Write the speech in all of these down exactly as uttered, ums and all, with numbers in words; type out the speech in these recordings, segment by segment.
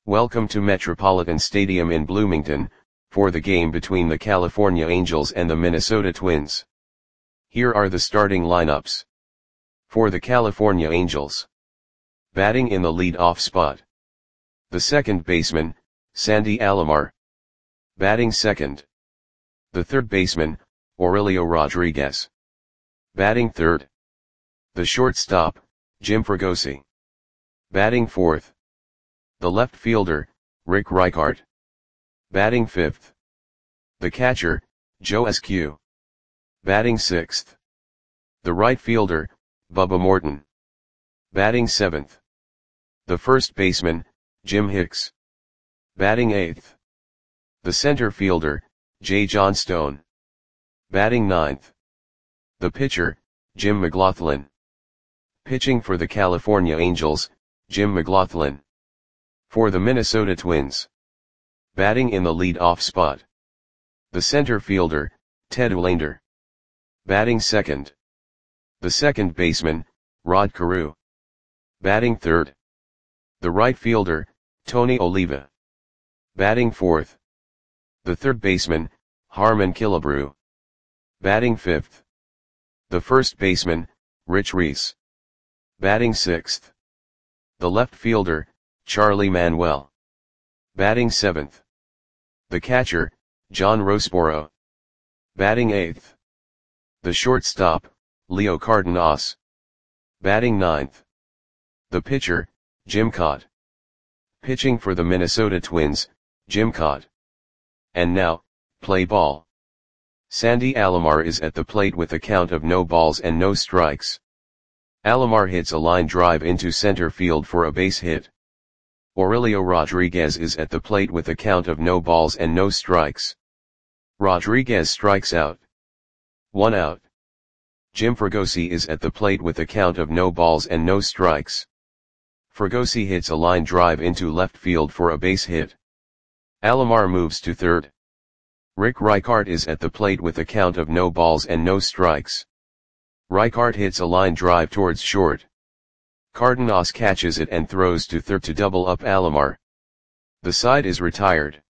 Welcome to Metropolitan Stadium in Bloomington, for the game between the California Angels and the Minnesota Twins. Here are the starting lineups. For the California Angels. Batting in the lead-off spot. The second baseman, Sandy Alomar. Batting second. The third baseman, Aurelio Rodriguez. Batting third. The shortstop, Jim Fregosi. Batting fourth. The left fielder, Rick Reichart. Batting fifth. The catcher, Joe Eskew. Batting sixth. The right fielder, Bubba Morton. Batting seventh. The first baseman, Jim Hicks. Batting eighth. The center fielder, Jay Johnstone. Batting ninth. The pitcher, Jim McLaughlin. Pitching for the California Angels, Jim McLaughlin. For the Minnesota Twins. Batting in the lead-off spot. The center fielder, Ted Uhlaender. Batting second. The second baseman, Rod Carew. Batting third. The right fielder, Tony Oliva. Batting fourth. The third baseman, Harmon Killebrew. Batting fifth. The first baseman, Rich Reese. Batting sixth. The left fielder, Charlie Manuel. Batting seventh. The catcher, John Roseboro. Batting eighth. The shortstop, Leo Cardenas. Batting ninth. The pitcher, Jim Kaat. Pitching for the Minnesota Twins, Jim Kaat. And now, play ball. Sandy Alomar is at the plate with a count of no balls and no strikes. Alomar hits a line drive into center field for a base hit. Aurelio Rodriguez is at the plate with a count of no balls and no strikes. Rodriguez strikes out. One out. Jim Fregosi is at the plate with a count of no balls and no strikes. Fregosi hits a line drive into left field for a base hit. Alomar moves to third. Rick Reichart is at the plate with a count of no balls and no strikes. Reichart hits a line drive towards short. Cardenas catches it and throws to third to double up Alomar. The side is retired.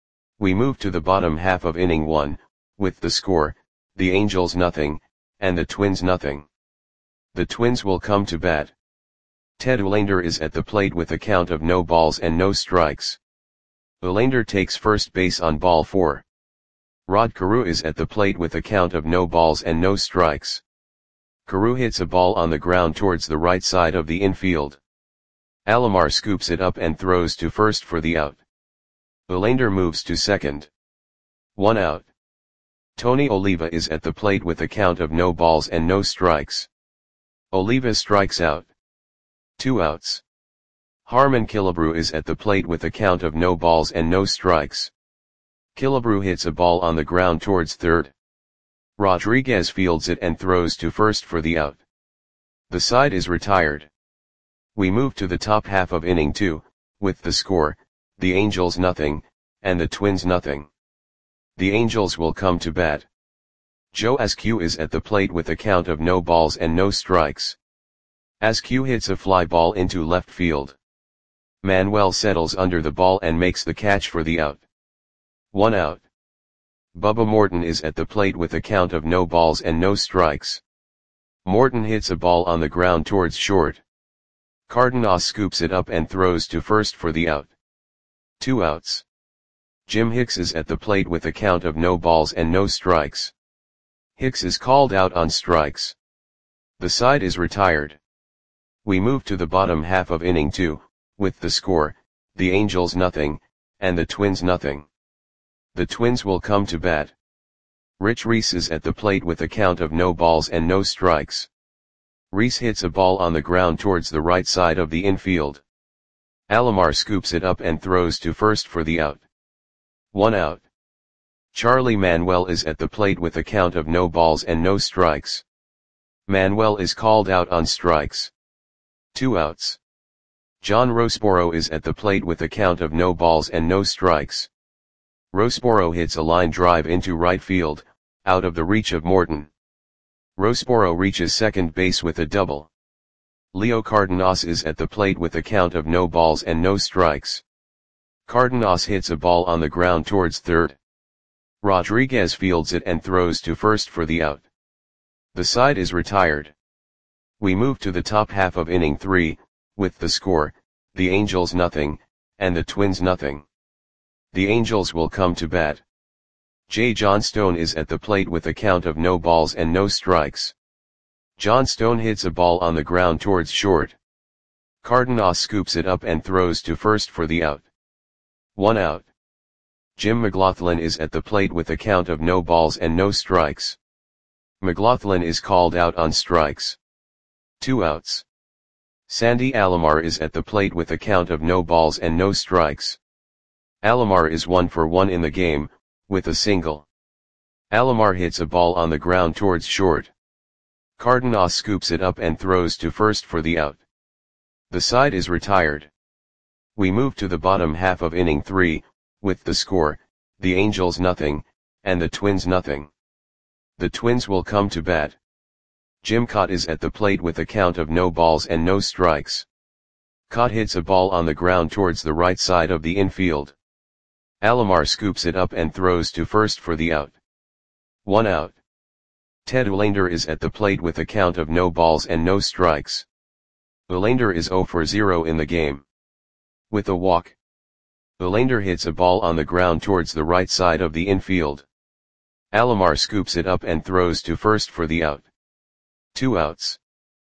We move to the bottom half of inning one, with the score, the Angels nothing, and the Twins nothing. The Twins will come to bat. Ted Uhlaender is at the plate with a count of no balls and no strikes. Uhlaender takes first base on ball four. Rod Carew is at the plate with a count of no balls and no strikes. Carew hits a ball on the ground towards the right side of the infield. Alomar scoops it up and throws to first for the out. Uhlaender moves to second. One out. Tony Oliva is at the plate with a count of no balls and no strikes. Oliva strikes out. Two outs. Harmon Killebrew is at the plate with a count of no balls and no strikes. Killebrew hits a ball on the ground towards third. Rodriguez fields it and throws to first for the out. The side is retired. We move to the top half of inning two, with the score, the Angels nothing, and the Twins nothing. The Angels will come to bat. Joe Eskew is at the plate with a count of no balls and no strikes. Eskew hits a fly ball into left field. Manuel settles under the ball and makes the catch for the out. One out. Bubba Morton is at the plate with a count of no balls and no strikes. Morton hits a ball on the ground towards short. Cardenas scoops it up and throws to first for the out. Two outs. Jim Hicks is at the plate with a count of no balls and no strikes. Hicks is called out on strikes. The side is retired. We move to the bottom half of inning two, with the score, the Angels nothing, and the Twins nothing. The Twins will come to bat. Rich Reese is at the plate with a count of no balls and no strikes. Reese hits a ball on the ground towards the right side of the infield. Alomar scoops it up and throws to first for the out. One out. Charlie Manuel is at the plate with a count of no balls and no strikes. Manuel is called out on strikes. Two outs. John Roseboro is at the plate with a count of no balls and no strikes. Roseboro hits a line drive into right field, out of the reach of Morton. Roseboro reaches second base with a double. Leo Cardenas is at the plate with a count of no balls and no strikes. Cardenas hits a ball on the ground towards third. Rodriguez fields it and throws to first for the out. The side is retired. We move to the top half of inning three, with the score, the Angels nothing, and the Twins nothing. The Angels will come to bat. Jay Johnstone is at the plate with a count of no balls and no strikes. Johnstone hits a ball on the ground towards short. Cardenas scoops it up and throws to first for the out. One out. Jim McLaughlin is at the plate with a count of no balls and no strikes. McLaughlin is called out on strikes. Two outs. Sandy Alomar is at the plate with a count of no balls and no strikes. Alomar is one for one in the game, with a single. Alomar hits a ball on the ground towards short. Cardenas scoops it up and throws to first for the out. The side is retired. We move to the bottom half of inning three, with the score, the Angels nothing, and the Twins nothing. The Twins will come to bat. Jim Kaat is at the plate with a count of no balls and no strikes. Kaat hits a ball on the ground towards the right side of the infield. Alomar scoops it up and throws to first for the out. One out. Ted Uhlaender is at the plate with a count of no balls and no strikes. Uhlaender is zero for zero in the game. With a walk. Uhlaender hits a ball on the ground towards the right side of the infield. Alomar scoops it up and throws to first for the out. Two outs.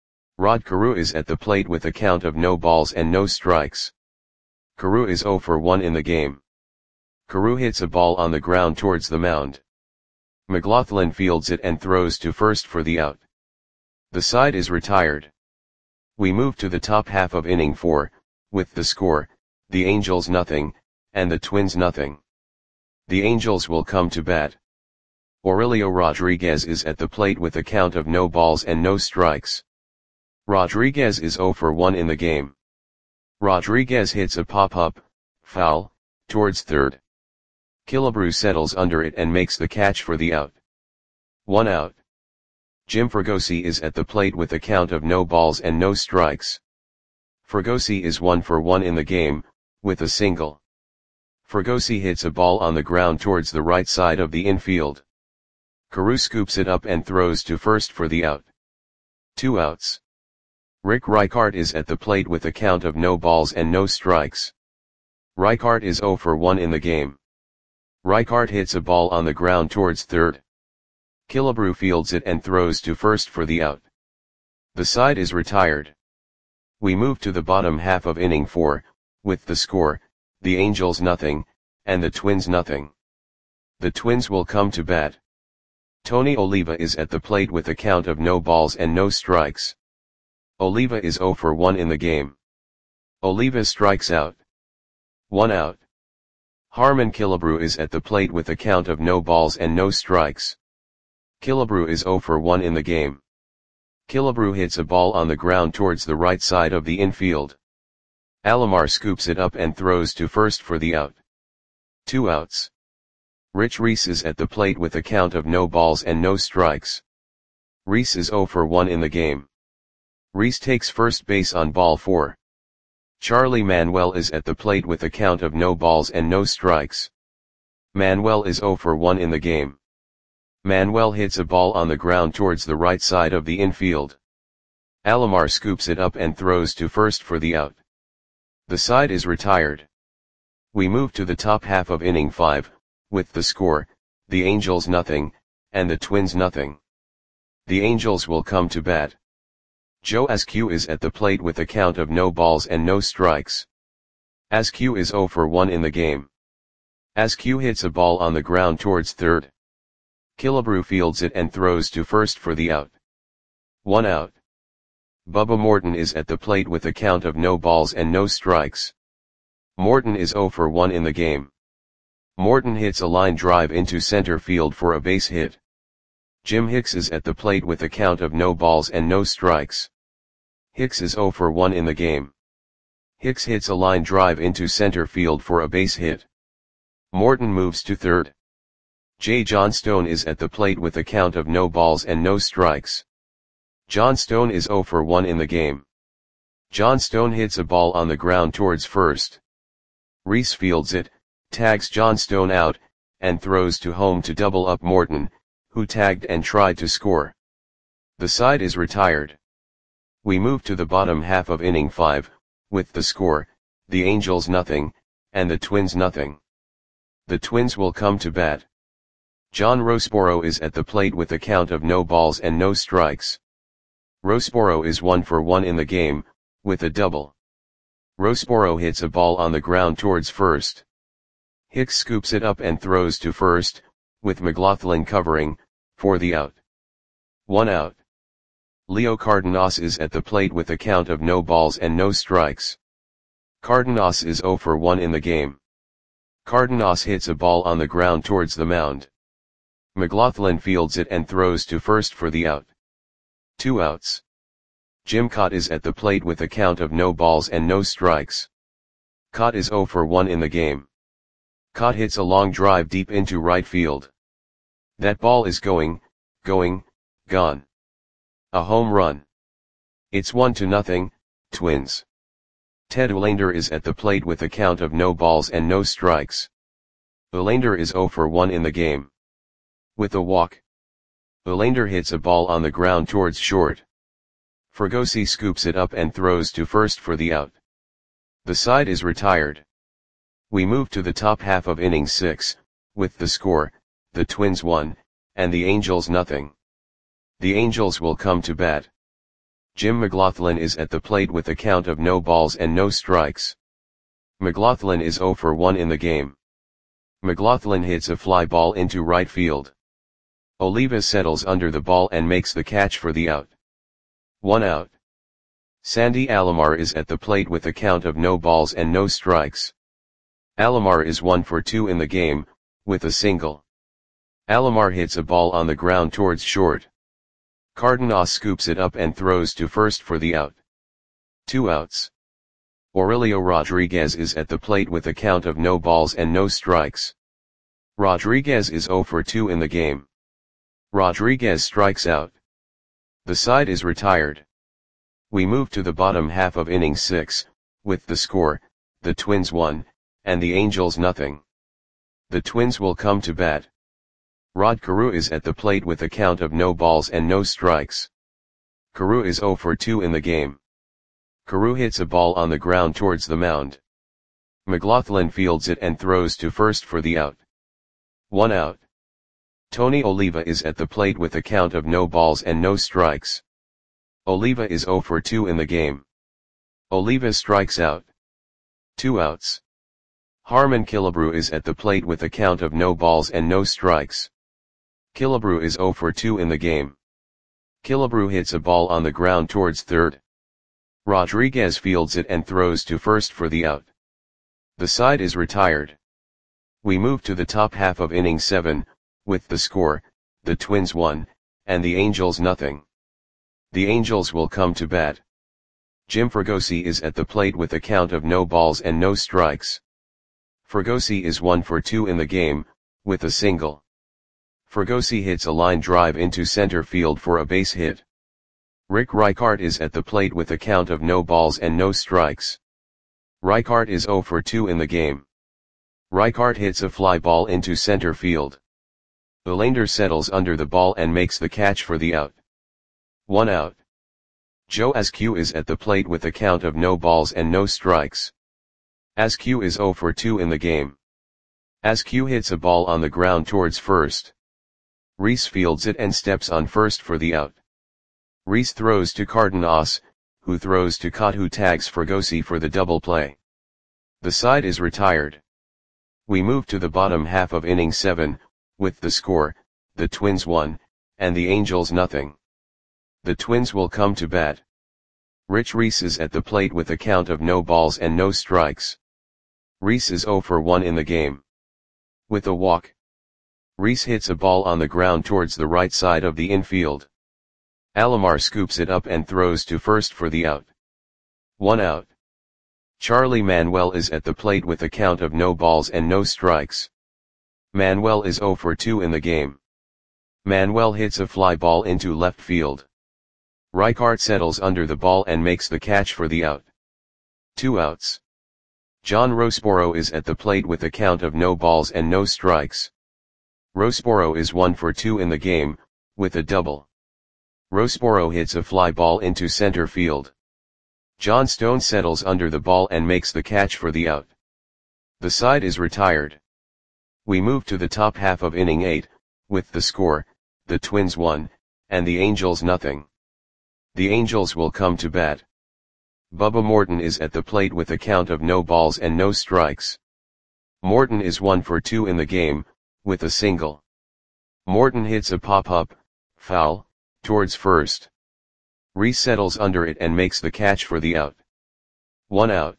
Rod Carew is at the plate with a count of no balls and no strikes. Carew is zero for one in the game. Carew hits a ball on the ground towards the mound. McLaughlin fields it and throws to first for the out. The side is retired. We move to the top half of inning four, with the score, the Angels nothing, and the Twins nothing. The Angels will come to bat. Aurelio Rodriguez is at the plate with a count of no balls and no strikes. Rodriguez is zero for one in the game. Rodriguez hits a pop-up, foul, towards third. Killebrew settles under it and makes the catch for the out. One out. Jim Fregosi is at the plate with a count of no balls and no strikes. Fregosi is one for one in the game, with a single. Fregosi hits a ball on the ground towards the right side of the infield. Carew scoops it up and throws to first for the out. Two outs. Rick Reichart is at the plate with a count of no balls and no strikes. Reichart is zero for one in the game. Reichart hits a ball on the ground towards third. Killebrew fields it and throws to first for the out. The side is retired. We move to the bottom half of inning four, with the score, the Angels nothing, and the Twins nothing. The Twins will come to bat. Tony Oliva is at the plate with a count of no balls and no strikes. Oliva is zero for one in the game. Oliva strikes out. One out. Harmon Killebrew is at the plate with a count of no balls and no strikes. Killebrew is zero for one in the game. Killebrew hits a ball on the ground towards the right side of the infield. Alomar scoops it up and throws to first for the out. Two outs. Rich Reese is at the plate with a count of no balls and no strikes. Reese is zero for one in the game. Reese takes first base on ball four. Charlie Manuel is at the plate with a count of no balls and no strikes. Manuel is zero for one in the game. Manuel hits a ball on the ground towards the right side of the infield. Alomar scoops it up and throws to first for the out. The side is retired. We move to the top half of inning five, with the score, the Angels nothing, and the Twins nothing. The Angels will come to bat. Joe Askew is at the plate with a count of no balls and no strikes. Askew is zero for one in the game. Askew hits a ball on the ground towards third. Killebrew fields it and throws to first for the out. One out. Bubba Morton is at the plate with a count of no balls and no strikes. Morton is zero for one in the game. Morton hits a line drive into center field for a base hit. Jim Hicks is at the plate with a count of no balls and no strikes. Hicks is zero for one in the game. Hicks hits a line drive into center field for a base hit. Morton moves to third. Jay Johnstone is at the plate with a count of no balls and no strikes. Johnstone is zero for one in the game. Johnstone hits a ball on the ground towards first. Reese fields it, tags Johnstone out, and throws to home to double up Morton, who tagged and tried to score. The side is retired. We move to the bottom half of inning five, with the score, the Angels nothing, and the Twins nothing. The Twins will come to bat. John Roseboro is at the plate with a count of no balls and no strikes. Roseboro is one for one in the game, with a double. Roseboro hits a ball on the ground towards first. Hicks scoops it up and throws to first, with McLaughlin covering, for the out. One out. Leo Cardenas is at the plate with a count of no balls and no strikes. Cardenas is zero for one in the game. Cardenas hits a ball on the ground towards the mound. McLaughlin fields it and throws to first for the out. Two outs. Jim Kaat is at the plate with a count of no balls and no strikes. Kaat is zero for one in the game. Kaat hits a long drive deep into right field. That ball is going, going, gone. A home run. It's one to nothing, Twins. Ted Olander is at the plate with a count of no balls and no strikes. Olander is zero for one in the game. With a walk. Olander hits a ball on the ground towards short. Fregosi scoops it up and throws to first for the out. The side is retired. We move to the top half of inning six, with the score, the Twins one, and the Angels nothing. The Angels will come to bat. Jim McLaughlin is at the plate with a count of no balls and no strikes. McLaughlin is zero for one in the game. McLaughlin hits a fly ball into right field. Oliva settles under the ball and makes the catch for the out. One out. Sandy Alomar is at the plate with a count of no balls and no strikes. Alomar is one for two in the game, with a single. Alomar hits a ball on the ground towards short. Cardenas scoops it up and throws to first for the out. Two outs. Aurelio Rodriguez is at the plate with a count of no balls and no strikes. Rodriguez is zero for two in the game. Rodriguez strikes out. The side is retired. We move to the bottom half of inning six, with the score, the Twins one, and the Angels nothing. The Twins will come to bat. Rod Carew is at the plate with a count of no balls and no strikes. Carew is zero for two in the game. Carew hits a ball on the ground towards the mound. McLaughlin fields it and throws to first for the out. One out. Tony Oliva is at the plate with a count of no balls and no strikes. Oliva is zero for two in the game. Oliva strikes out. Two outs. Harmon Killebrew is at the plate with a count of no balls and no strikes. Killebrew is zero for two in the game. Killebrew hits a ball on the ground towards third. Rodriguez fields it and throws to first for the out. The side is retired. We move to the top half of inning seven, with the score, the Twins one, and the Angels nothing. The Angels will come to bat. Jim Fregosi is at the plate with a count of no balls and no strikes. Fregosi is one for two in the game, with a single. Fregosi hits a line drive into center field for a base hit. Rick Reichart is at the plate with a count of no balls and no strikes. Reichart is zero for two in the game. Reichart hits a fly ball into center field. Olander settles under the ball and makes the catch for the out. One out. Joe Askew is at the plate with a count of no balls and no strikes. Askew is zero for two in the game. Askew hits a ball on the ground towards first. Reese fields it and steps on first for the out. Reese throws to Cardenas, who throws to Kaat, who tags Fregosi for the double play. The side is retired. We move to the bottom half of inning seven, with the score, the Twins one, and the Angels nothing. The Twins will come to bat. Rich Reese is at the plate with a count of no balls and no strikes. Reese is zero for one in the game. With a walk. Reese hits a ball on the ground towards the right side of the infield. Alomar scoops it up and throws to first for the out. One out. Charlie Manuel is at the plate with a count of no balls and no strikes. Manuel is zero for two in the game. Manuel hits a fly ball into left field. Reichart settles under the ball and makes the catch for the out. Two outs. John Rosporo is at the plate with a count of no balls and no strikes. Rosporo is one for two in the game, with a double. Rosporo hits a fly ball into center field. John Stone settles under the ball and makes the catch for the out. The side is retired. We move to the top half of inning eight, with the score, the Twins one, and the Angels nothing. The Angels will come to bat. Bubba Morton is at the plate with a count of no balls and no strikes. Morton is one for two in the game, with a single. Morton hits a pop-up, foul, towards first. Reese settles under it and makes the catch for the out. One out.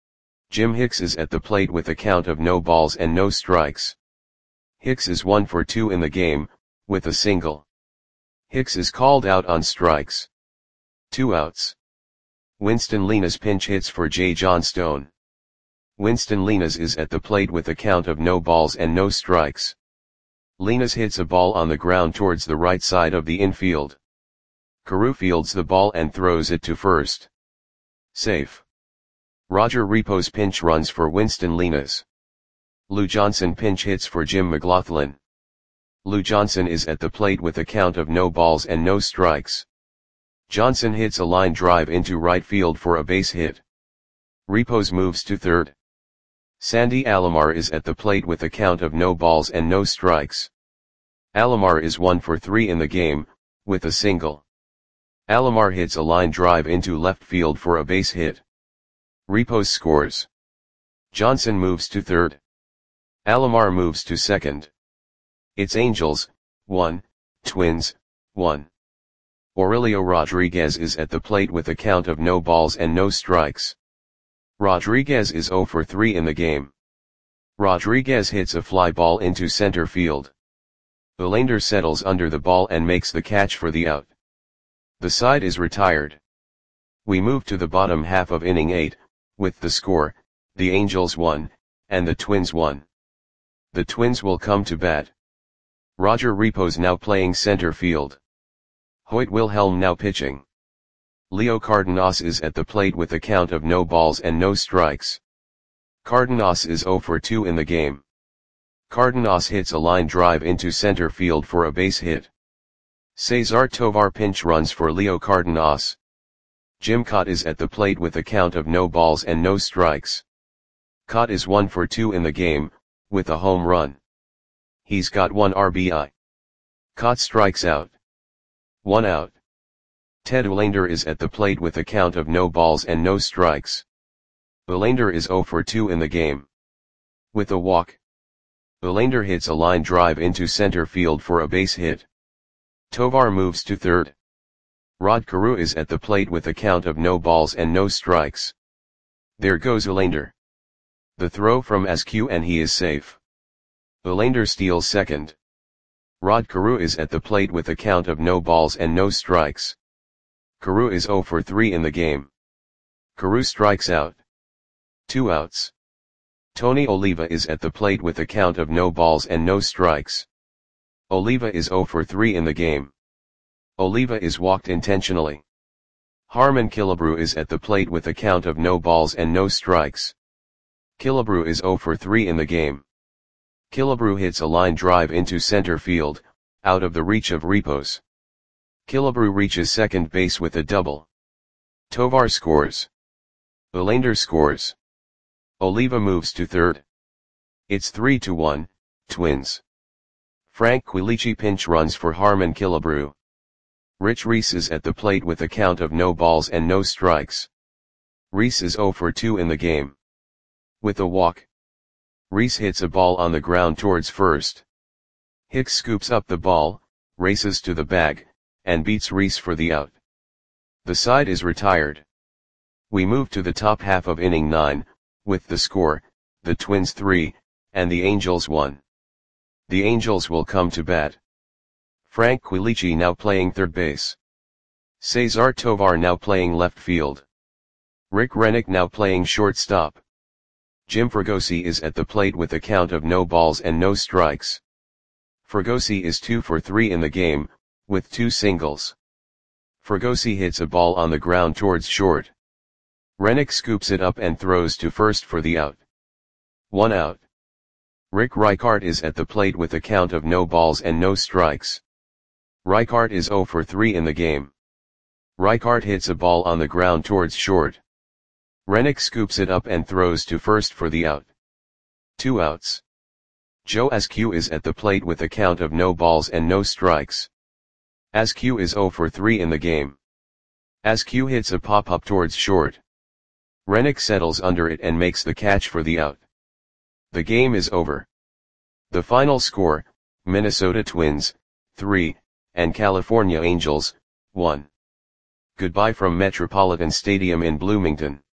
Jim Hicks is at the plate with a count of no balls and no strikes. Hicks is one for two in the game, with a single. Hicks is called out on strikes. Two outs. Winston Lenas pinch hits for J. John Stone. Winston Lenas is at the plate with a count of no balls and no strikes. Lenas hits a ball on the ground towards the right side of the infield. Carew fields the ball and throws it to first. Safe. Roger Repos pinch runs for Winston Lenas. Lou Johnson pinch hits for Jim McLaughlin. Lou Johnson is at the plate with a count of no balls and no strikes. Johnson hits a line drive into right field for a base hit. Repos moves to third. Sandy Alomar is at the plate with a count of no balls and no strikes. Alomar is one for three in the game, with a single. Alomar hits a line drive into left field for a base hit. Repos scores. Johnson moves to third. Alomar moves to second. It's Angels, one, Twins, one. Aurelio Rodriguez is at the plate with a count of no balls and no strikes. Rodriguez is zero for three in the game. Rodriguez hits a fly ball into center field. Belander settles under the ball and makes the catch for the out. The side is retired. We move to the bottom half of inning eight, with the score, the Angels one, and the Twins one. The Twins will come to bat. Roger Repos now playing center field. Hoyt Wilhelm now pitching. Leo Cardenas is at the plate with a count of no balls and no strikes. Cardenas is zero for two in the game. Cardenas hits a line drive into center field for a base hit. Cesar Tovar pinch runs for Leo Cardenas. Jim Kaat is at the plate with a count of no balls and no strikes. Kaat is one for two in the game, with a home run. He's got one R B I. Kaat strikes out. One out. Ted Uhlaender is at the plate with a count of no balls and no strikes. Uhlaender is zero for two in the game. With a walk. Uhlaender hits a line drive into center field for a base hit. Tovar moves to third. Rod Carew is at the plate with a count of no balls and no strikes. There goes Uhlaender. The throw from Askew and he is safe. Uhlaender steals second. Rod Carew is at the plate with a count of no balls and no strikes. Carew is zero for three in the game. Carew strikes out. Two outs. Tony Oliva is at the plate with a count of no balls and no strikes. Oliva is zero for three in the game. Oliva is walked intentionally. Harmon Killebrew is at the plate with a count of no balls and no strikes. Killebrew is zero for three in the game. Killebrew hits a line drive into center field, out of the reach of Repos. Killebrew reaches second base with a double. Tovar scores. Uhlaender scores. Oliva moves to third. It's three to one, Twins. Frank Quilici pinch runs for Harmon Killebrew. Rich Reese is at the plate with a count of no balls and no strikes. Reese is zero for two in the game. With a walk. Reese hits a ball on the ground towards first. Hicks scoops up the ball, races to the bag, and beats Reese for the out. The side is retired. We move to the top half of inning nine, with the score, the Twins three, and the Angels one. The Angels will come to bat. Frank Quilici now playing third base. Cesar Tovar now playing left field. Rick Rennick now playing shortstop. Jim Fregosi is at the plate with a count of no balls and no strikes. Fregosi is two for three in the game, with two singles. Fregosi hits a ball on the ground towards short. Rennick scoops it up and throws to first for the out. One out. Rick Reichart is at the plate with a count of no balls and no strikes. Reichart is zero for three in the game. Reichart hits a ball on the ground towards short. Rennick scoops it up and throws to first for the out. Two outs. Joe Askew is at the plate with a count of no balls and no strikes. Askew is zero for three in the game. Askew hits a pop-up towards short. Rennick settles under it and makes the catch for the out. The game is over. The final score, Minnesota Twins, three, and California Angels, one. Goodbye from Metropolitan Stadium in Bloomington.